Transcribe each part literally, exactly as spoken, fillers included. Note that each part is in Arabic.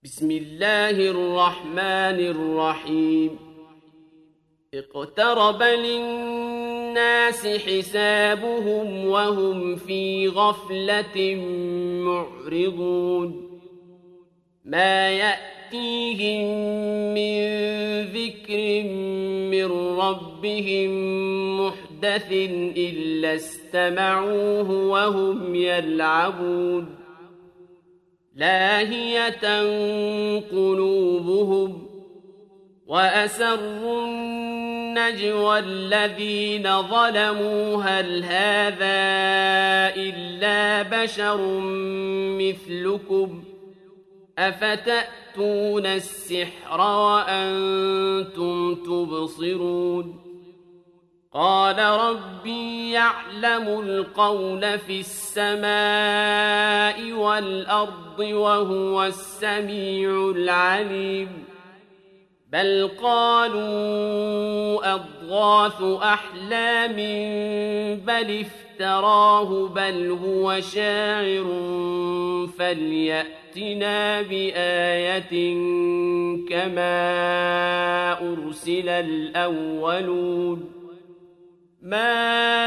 بسم الله الرحمن الرحيم اقترب للناس حسابهم وهم في غفلة معرضون ما يأتيهم من ذكر من ربهم محدث إلا استمعوه وهم يلعبون لاهية قلوبهم وأسروا النجوى الذين ظلموا هل هذا إلا بشر مثلكم أفتأتون السحر وأنتم تبصرون قال ربي يعلم القول في السماء والأرض وهو السميع العليم بل قالوا أضغاث أحلام بل افتراه بل هو شاعر فليأتنا بآية كما أرسل الأولون ما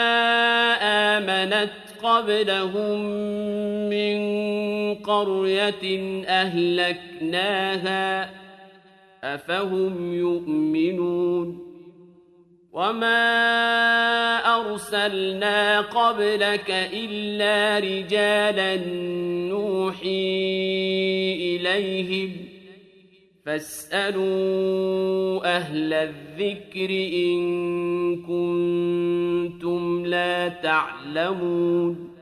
آمنت قبلهم من قرية أهلكناها أفهم يؤمنون وما أرسلنا قبلك إلا رجالا نوحي إليهم فاسألوا أهل الذكر إن كنتم لا تعلمون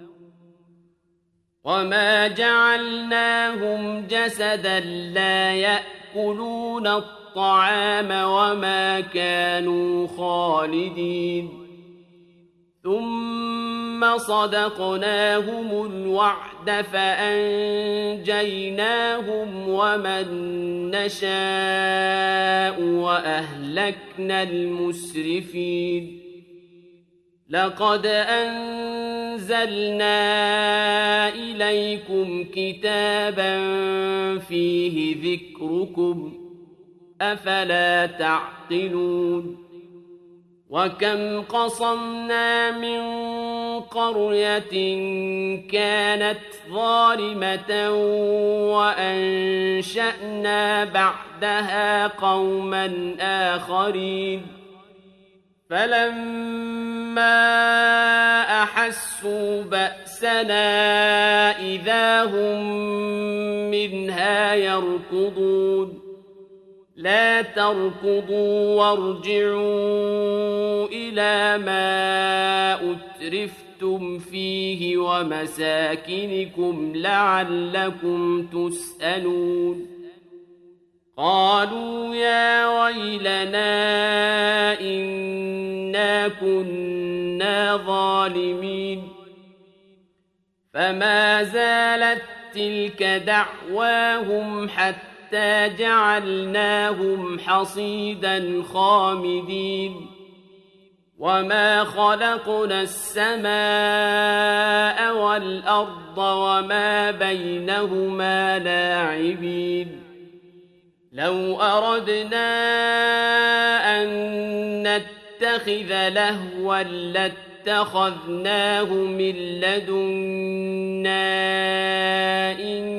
وما جعلناهم جسدا لا يأكلون الطعام وما كانوا خالدين ثم صدقناهم الوعد فأنجيناهم ومن نشاء وأهلكنا المسرفين لقد أنزلنا إليكم كتابا فيه ذكركم أفلا تعقلون وكم قصمنا من قرية كانت ظالمة وأنشأنا بعدها قوما آخرين فلما أحسوا بأسنا إذا هم منها يركضون لا تركضوا وارجعوا إلى ما أترفتم فيه ومساكنكم لعلكم تسألون قالوا يا ويلنا إنا كنا ظالمين فما زالت تلك دعواهم حتى حتى جعلناهم حصيدا خامدين وما خلقنا السماء والأرض وما بينهما لاعبين لو أردنا أن نتخذ لهوا لاتخذناه من لدنا إن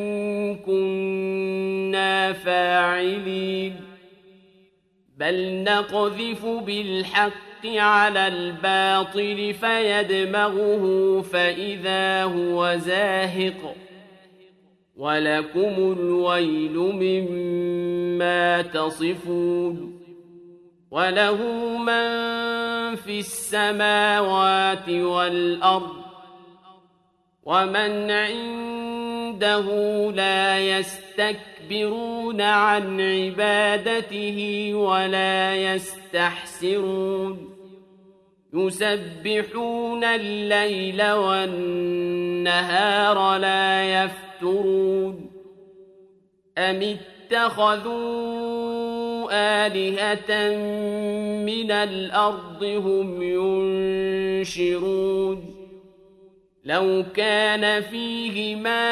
كنا فاعلين بل نقذف بالحق على الباطل فيدمغه فإذا هو زاهق ولكم الويل مما تصفون وله من في السماوات والأرض ومن عنده لا يستكبرون عن عبادته ولا يستحسرون يسبحون الليل والنهار لا يفترون أم اتخذوا آلهة من الأرض هم ينشرون لو كان فيهما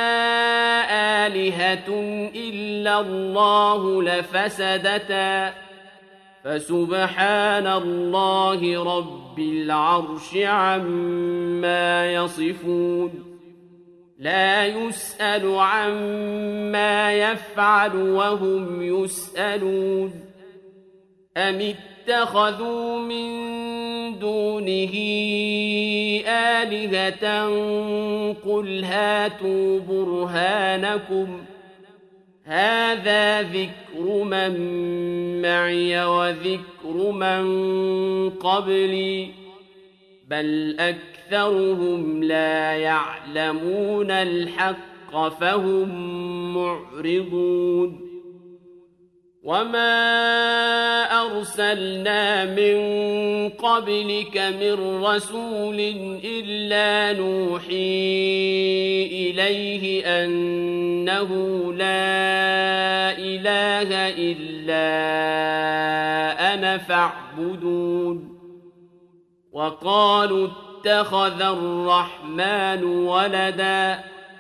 آلهة إلا الله لفسدتا فسبحان الله رب العرش عما يصفون لا يسأل عما يفعل وهم يسألون أم اتخذوا من دونه آلهة قل هاتوا برهانكم هذا ذكر من معي وذكر من قبلي بل أكثرهم لا يعلمون الحق فهم معرضون وما أرسلنا من قبلك من رسول إلا نوحي إليه أنه لا إله إلا أنا فاعبدون وقالوا اتخذ الرحمن ولدا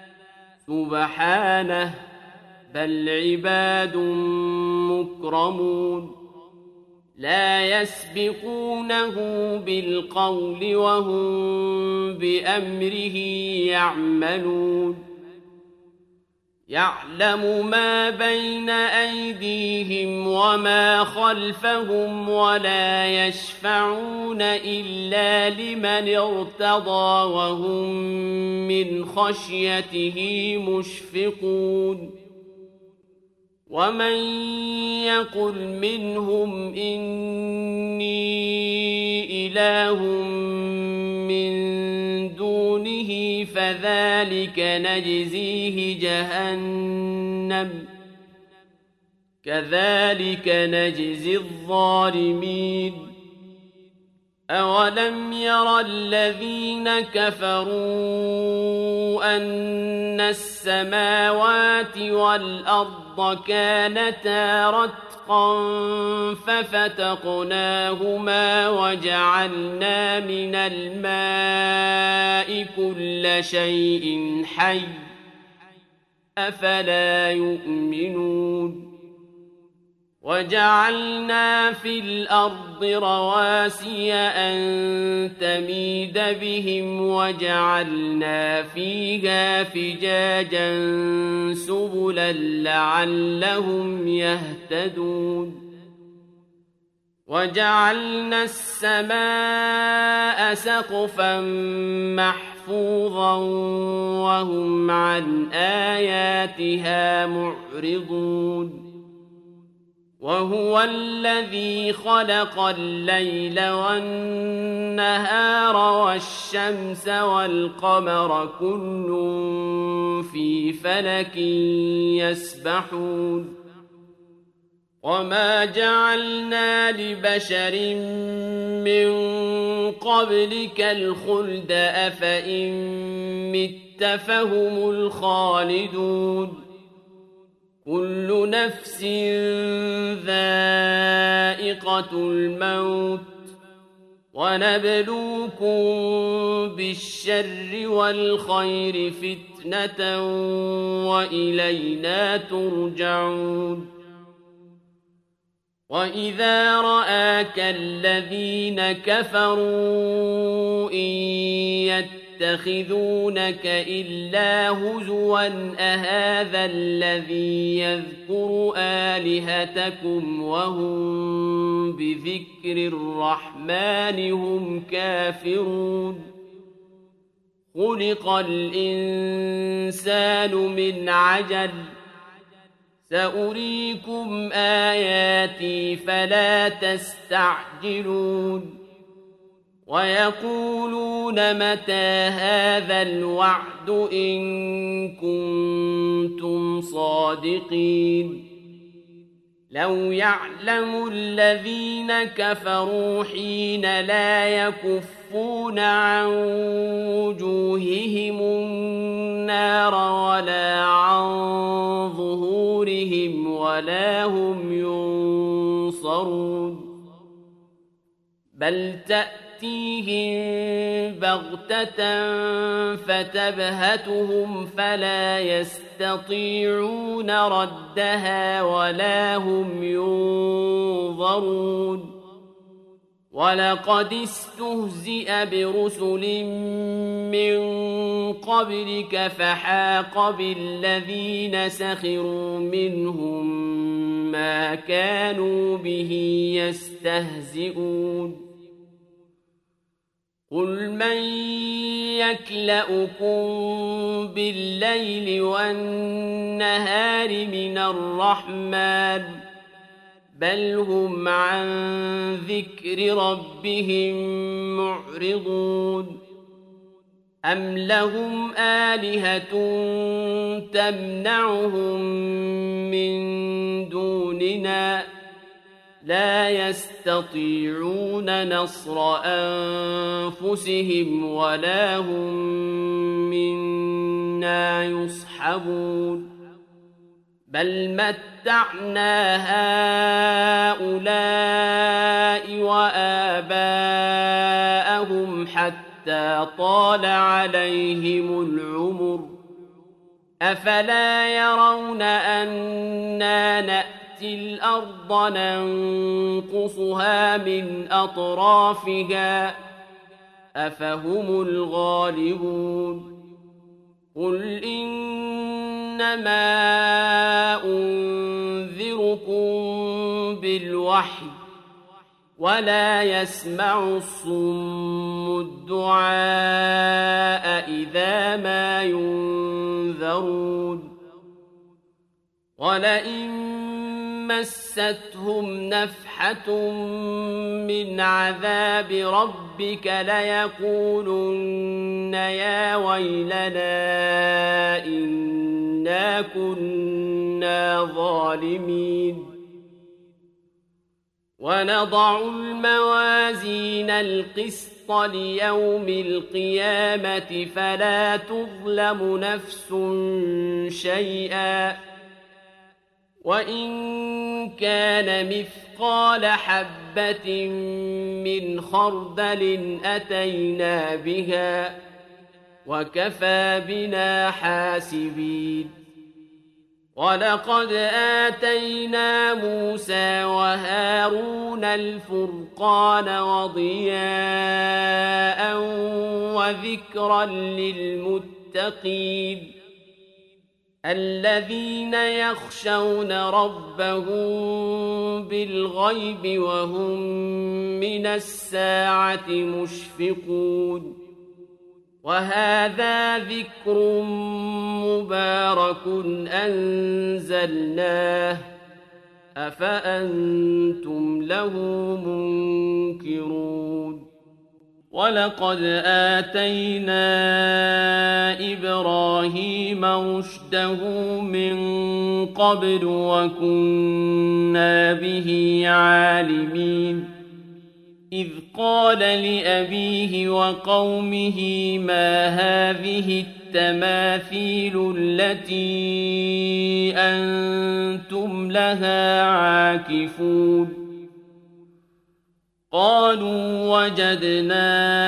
سبحانه بل عباد مكرمون لا يسبقونه بالقول وهم بأمره يعملون يعلم ما بين أيديهم وما خلفهم ولا يشفعون إلا لمن ارتضى وهم من خشيته مشفقون ومن يقل منهم إني إله من دونه فذلك نجزيه جهنم كذلك نجزي الظالمين أولم ير الذين كفروا أن السماوات والأرض كانتا رتقا ففتقناهما وجعلنا من الماء كل شيء حي أفلا يؤمنون وجعلنا في الأرض رواسي أن تميد بهم وجعلنا فيها فجاجا سبلا لعلهم يهتدون وجعلنا السماء سقفا محفوظا وهم عن آياتها معرضون وهو الذي خلق الليل والنهار والشمس والقمر كل في فلك يسبحون وما جعلنا لبشر من قبلك الخلد أفإن مت فهم الخالدون كل نفس ذائقة الموت ونبلوكم بالشر والخير فتنة وإلينا ترجعون وإذا رآك الذين كفروا إن يتخذونك إلا هزوا أهذا الذي يذكر آلهتكم وهم بذكر الرحمن هم كافرون خلق الإنسان من عجل سأريكم آياتي فلا تستعجلون ويقولون متى هذا الوعد إن كنتم صادقين لو يعلم الذين كفروا حين لا يكفون عن وجوههم النار ولا عن ظهورهم ولا هم ينصرون بل تأتيهم بغتة فتبهتهم فلا يستطيعون ردها ولا هم ينظرون ولقد استهزئ برسل من قبلك فحاق بالذين سخروا منهم ما كانوا به يستهزئون قل من يكلؤكم بالليل والنهار من الرحمن بل هم عن ذكر ربهم معرضون أم لهم آلهة تمنعهم من دوننا لا يستطيعون نصر أنفسهم ولا هم منا يصحبون بل متعنا هؤلاء وآباءهم حتى طال عليهم العمر أفلا يرون أنا نأتي الأرض ننقصها من أطرافها أفهم الغالبون قل إنما أنذركم بالوحي ولا يسمع الصم الدعاء إذا ما ينذرون ولئن مستهم نفحة من عذاب ربك ليقولن يا ويلنا إنا كنا ظالمين ونضع الموازين القسط ليوم القيامة فلا تظلم نفس شيئا وإن كان مثقال حبة من خردل أتينا بها وكفى بنا حاسبين ولقد آتينا موسى وهارون الفرقان وضياء وذكرا للمتقين الذين يخشون ربهم بالغيب وهم من الساعة مشفقون وهذا ذكر مبارك أنزلناه أفأنتم له منكرون ولقد آتينا إبراهيم رشده من قبل وكنا به عالمين إذ قال لأبيه وقومه ما هذه التماثيل التي أنتم لها عاكفون قالوا وجدنا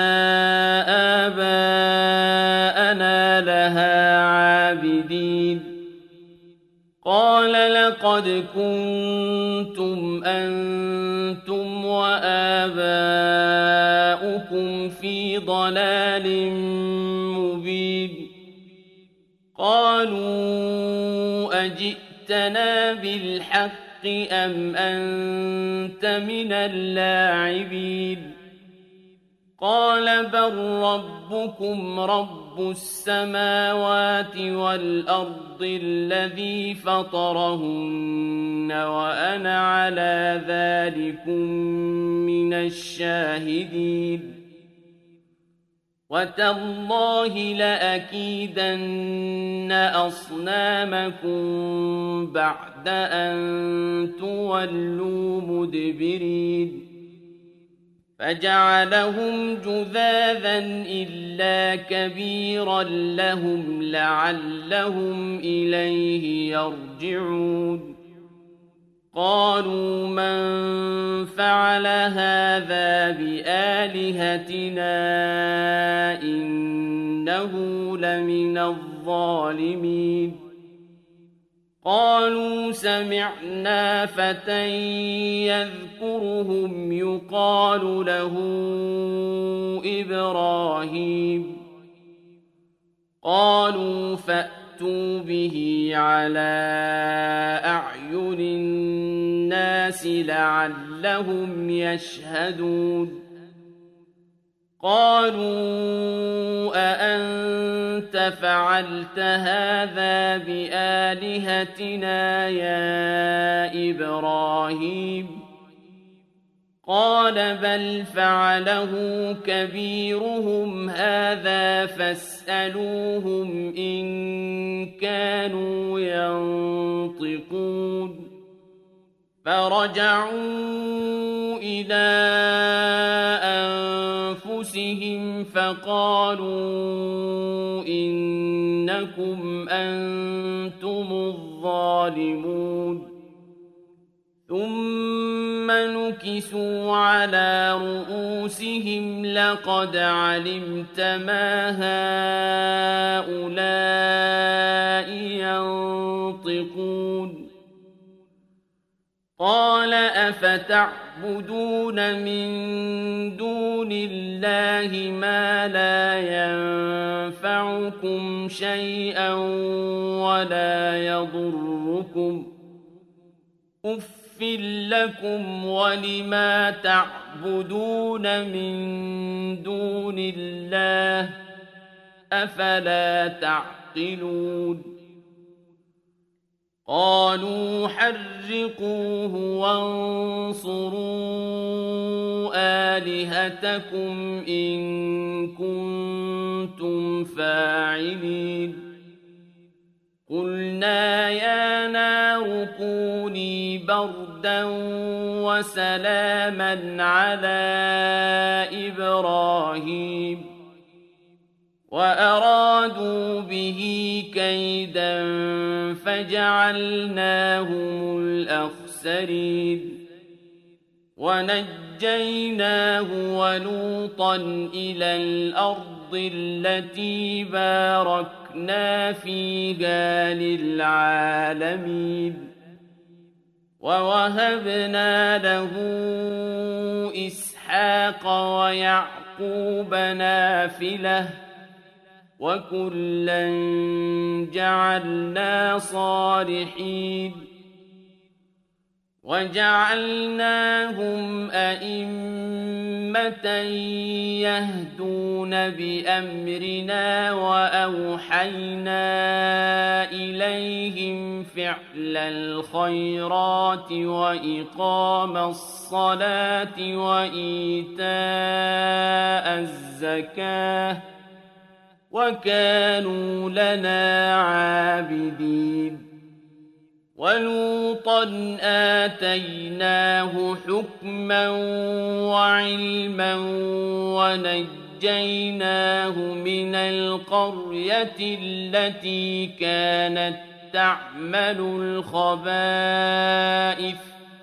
آباءنا لها عابدين قال لقد كنتم أنتم وآباؤكم في ضلال مبين قالوا أجئتنا بالحق أم أنت من اللاعبين قال بل ربكم رب السماوات والأرض الذي فطرهن وأنا على ذلكم من الشاهدين وتالله لأكيدن أصنامكم بعد أن تولوا مدبرين فجعلهم جذاذا إلا كبيرا لهم لعلهم إليه يرجعون قالوا من فعل هذا بآلهتنا إنه لمن الظالمين قالوا سمعنا فتى يذكرهم يقال له إبراهيم قالوا فأتوا به على أعين الناس لعلهم يشهدون قالوا أأنت فعلت هذا بآلهتنا يا إبراهيم قال بل فعله كبيرهم هذا فاسألوهم إن كانوا ينطقون فرجعوا إلى أنفسهم فقالوا إنكم أنتم الظالمون ثم نكسوا على رؤوسهم لقد علمت ما هؤلاء ينطقون قال أفتعبدون من دون الله ما لا ينفعكم شيئا ولا يضركم أف لكم ولما تعبدون من دون الله أفلا تعقلون قالوا حرقوه وانصروا آلهتكم إن كنتم فاعلين قلنا يا نار كوني بردا وسلاما على إبراهيم وأرادوا به كيدا فجعلناهم الأخسرين ونجيناه ولوطا إلى الأرض التي باركنا فيها للعالمين ووهبنا له إسحاق ويعقوب نافلة وكلا جعلنا صالحين وجعلناهم أئمة يهدون بأمرنا وأوحينا إليهم فعل الخيرات وإقام الصلاة وإيتاء الزكاة وكانوا لنا عابدين ولوطا آتيناه حكما وعلما ونجيناه من القرية التي كانت تعمل الخبائث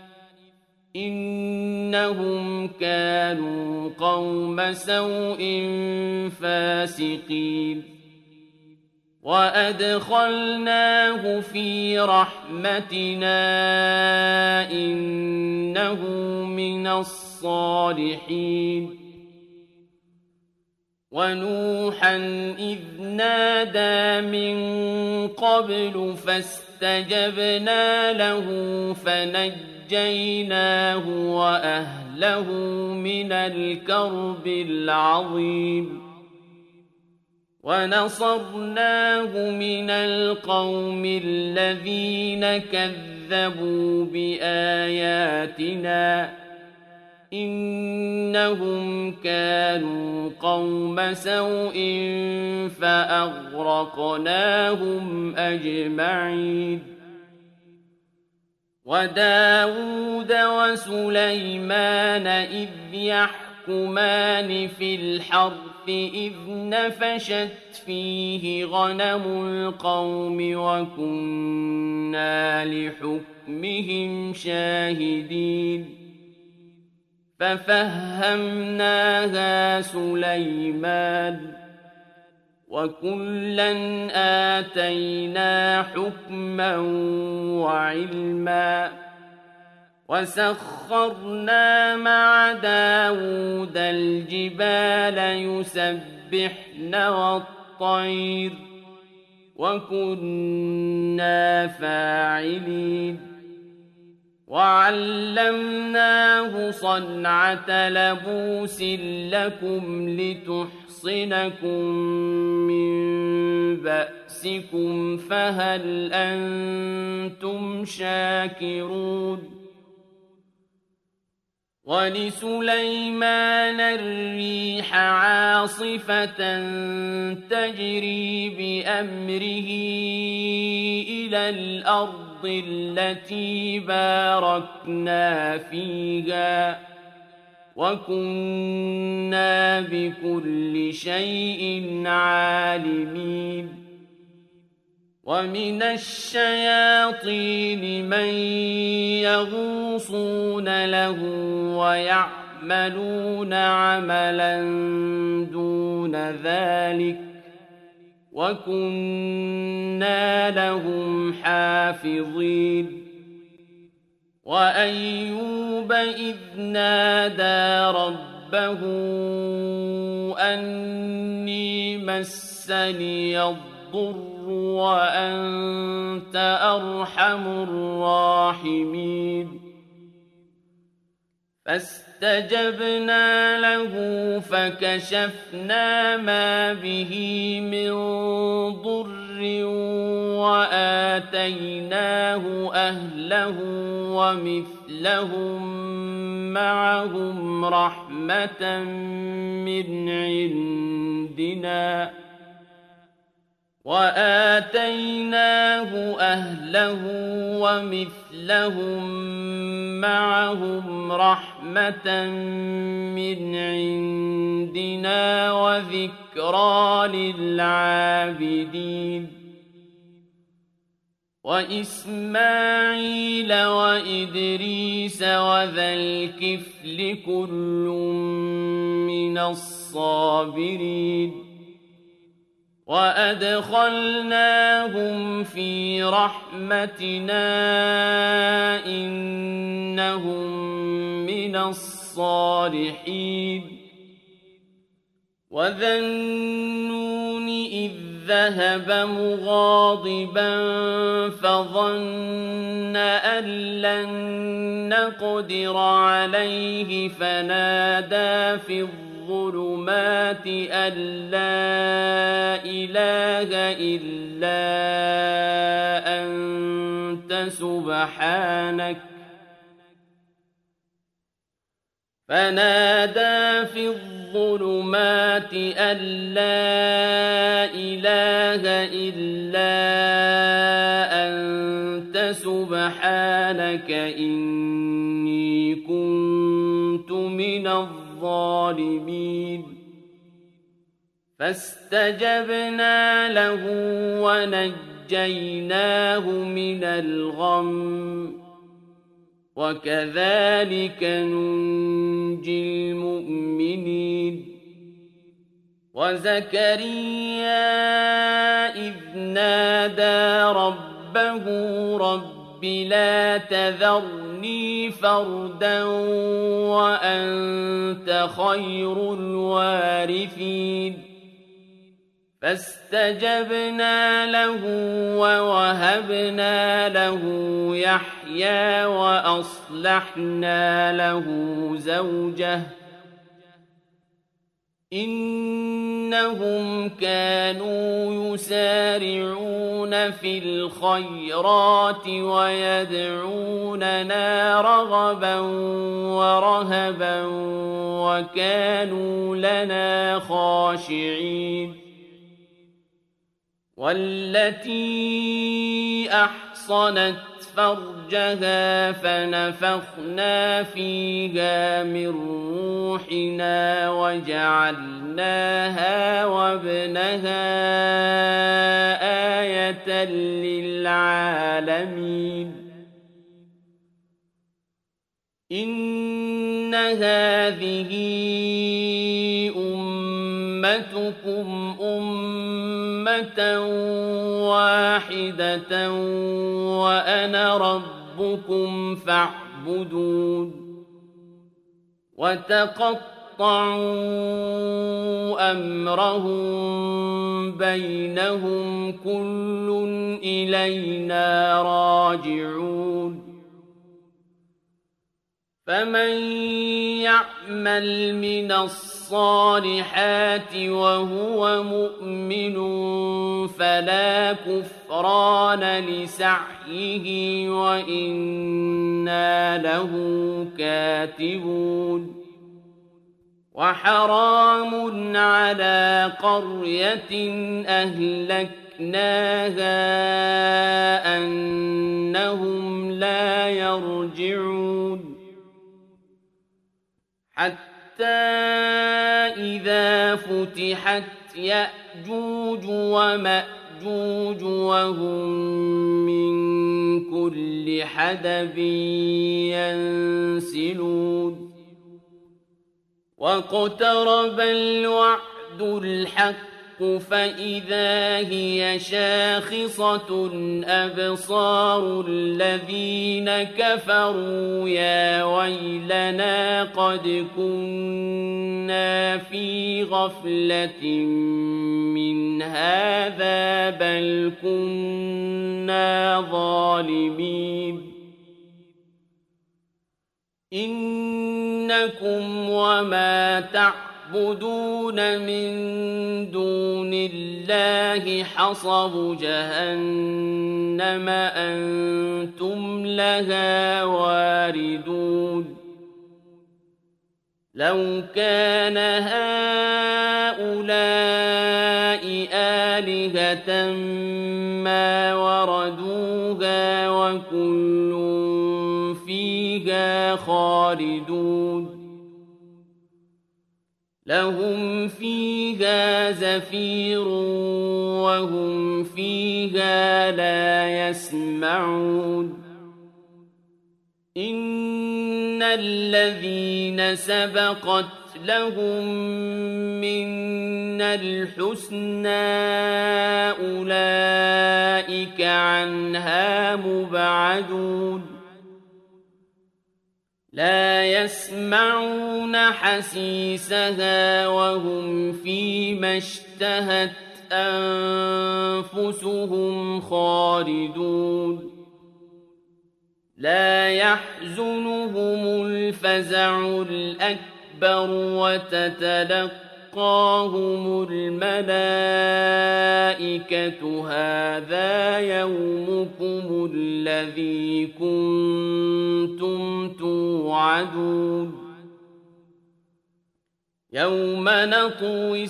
إنهم كانوا قوم سوء فاسقين وأدخلناه في رحمتنا إنه من الصالحين ونوحا إذ نادى من قبل فاستجبنا له فنجيناه وأهله من الكرب العظيم ونصرناه من القوم الذين كذبوا بآياتنا إنهم كانوا قوم سوء فأغرقناهم أجمعين وداود وسليمان إذ يحكمون يحكمان في الحرث إذ نفشت فيه غنم القوم وكنا لحكمهم شاهدين ففهمناها سليمان وكلا آتينا حكما وعلما وسخرنا مع داود الجبال يسبحن والطير وكنا فاعلين وعلمناه صنعة لبوس لكم لتحصنكم من بأسكم فهل أنتم شاكرون ولسليمان الريح عاصفة تجري بأمره إلى الأرض التي باركنا فيها وكنا بكل شيء عالمين ومن الشياطين من يغوصون له ويعملون عملا دون ذلك وكنا لهم حافظين وأيوب إذ نادى ربه أني مسني الضر وأنت أرحم الراحمين فاستجبنا له فكشفنا ما به من ضر وآتيناه أهله ومثلهم معهم رحمة من عندنا وآتيناه أهله ومثلهم معهم رحمة من عندنا وذكرى للعابدين وإسماعيل وإدريس وذا الكفل كل من الصابرين وأدخلناهم في رحمتنا إنهم من الصالحين وذا النون إذ ذهب مغاضبا فظن أن لن نقدر عليه فنادى في الظلمات أن لا إله إلا أنت سبحانك فنادى في الظلمات أن لا إله إلا أنت سبحانك إني كنت من الظالمين فاستجبنا له ونجيناه من الغم وكذلك ننجي المؤمنين وزكريا إذ نادى ربه رب لا تذرني فردا وأنت خير الوارثين فاستجبنا له ووهبنا له يحيى وأصلحنا له زوجه إنهم كانوا يسارعون في الخيرات ويدعوننا رغبا ورهبا وكانوا لنا خاشعين والتي أحصنت فرجها فنفخنا فيها من روحنا وجعلناها وابنها آية للعالمين إن هذه أمتكم أمة واحدة وأنا ربكم فاعبدون وتقطعوا أمرهم بينهم كل إلينا راجعون فمن يعمل من الصالحات وهو مؤمن فلا كفران لسعيه وإنا له كاتبون وحرام على قرية أهلكناها أنهم لا يرجعون حتى إذا فتحت يأجوج ومأجوج وهم من كل حدب ينسلون واقترب الوعد الحق فإذا هي شاخصة أبصار الذين كفروا يا ويلنا قد كنا في غفلة من هذا بل كنا ظالمين إنكم وما تعلمون تعبدون من دون الله حصب جهنم أنتم لها واردون لو كان هؤلاء آلهة ما وردوها وكل فيها خالدون لهم فيها زفير وهم فيها لا يسمعون إن الذين سبقت لهم منا الحسنى أولئك عنها مبعدون لا يسمعون حسيسها وهم فيما اشتهت أنفسهم خالدون لا يحزنهم الفزع الأكبر وتتلقاهم الملائكة هذا يومكم الذي كنتم توعدون يوم نطوي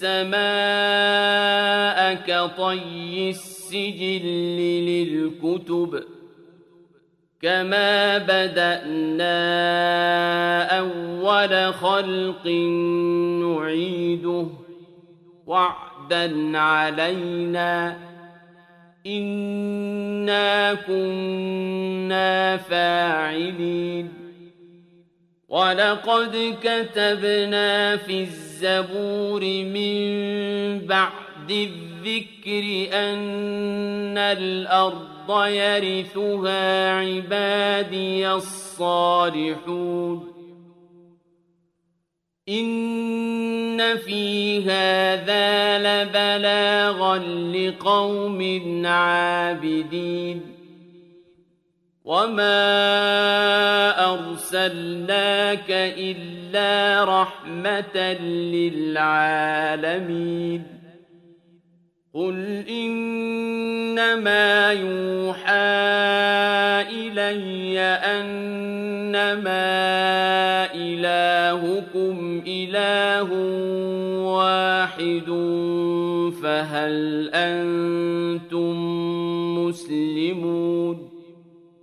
السماء كطي السجل للكتب كما بدأنا أول خلق نعيده وعدا علينا إنا كنا فاعلين ولقد كتبنا في الزبور من بعد الذكر أن الأرض يرثها عبادي الصالحون إن في هذا لبلاغا لقوم عابدين وما أرسلناك إلا رحمة للعالمين قل إنما يوحى إلي أنما إلهكم إله واحد فهل أنتم مسلمون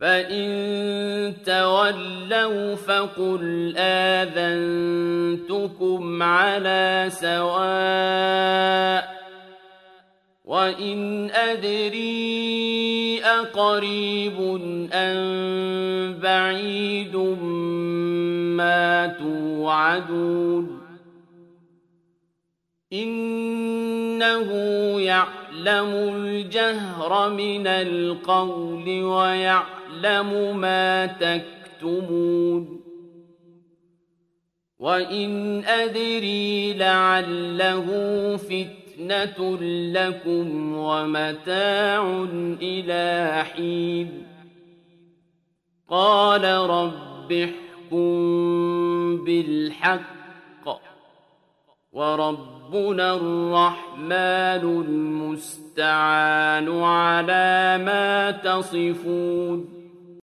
فإن تولوا فقل آذنتكم على سواء وإن أدري أقريب أم بعيد ما توعدون إنه يعلم الجهر من القول ويعلم ما تكتمون وإن أدري لعله فتنة لكم ومتاع إلى حين قال رب احكم بالحق وربنا الرحمن المستعان على ما تصفون